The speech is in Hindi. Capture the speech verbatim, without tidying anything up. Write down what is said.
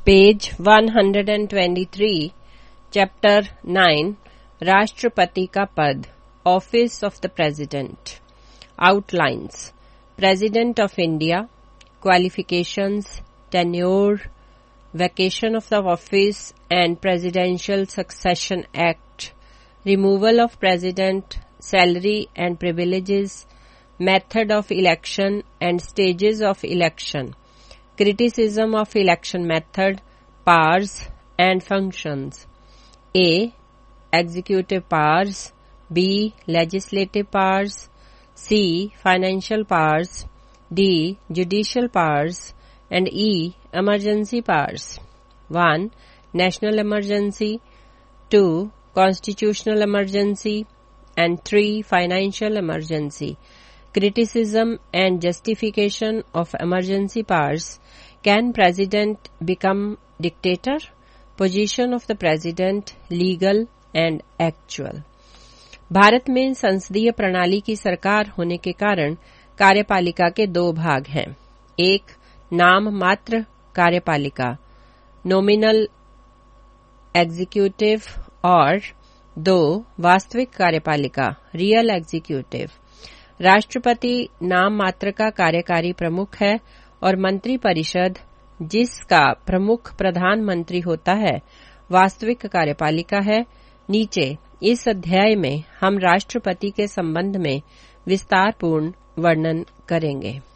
Page one hundred twenty-three, chapter nine, राष्ट्रपति का पद, office of the president. Outlines: president of India, qualifications, tenure, vacation of the office and presidential succession act, removal of president, salary and privileges, method of election and stages of election, criticism of election method, powers and functions. A. Executive powers. B. Legislative powers. C. Financial powers. D. Judicial powers. And E. Emergency powers. one. National emergency. two. Constitutional emergency. And three. Financial emergency. Criticism and justification of emergency powers. Can president become dictator? Position of the president, legal and actual. Bharat में संसदीय प्रणाली की सरकार होने के कारण कार्यपालिका के दो भाग हैं। एक, नाम मात्र कार्यपालिका, नॉमिनल एग्जीक्यूटिव, और दो, वास्तविक कार्यपालिका, रियल एग्जीक्यूटिव। राष्ट्रपति नाम मात्र का कार्यकारी प्रमुख है और मंत्री परिषद, जिसका प्रमुख प्रधानमंत्री होता है, वास्तविक कार्यपालिका है। नीचे इस अध्याय में हम राष्ट्रपति के संबंध में विस्तारपूर्ण वर्णन करेंगे।